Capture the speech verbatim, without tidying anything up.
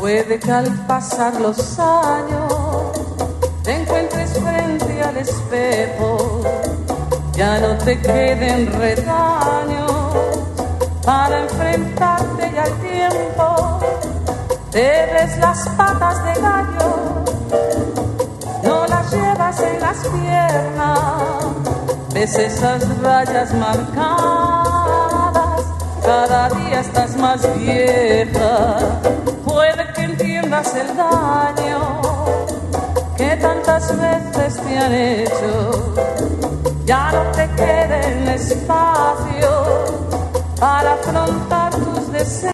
Puede que al pasar los años te encuentres frente al espejo, ya no te queden redaños para enfrentarte ya al tiempo. Te ves las patas de gallo, no las llevas en las piernas, ves esas rayas marcadas, cada día estás más vieja. Puede que entiendas el daño que tantas veces te han hecho, ya no te queden espacio para afrontar tus deseos.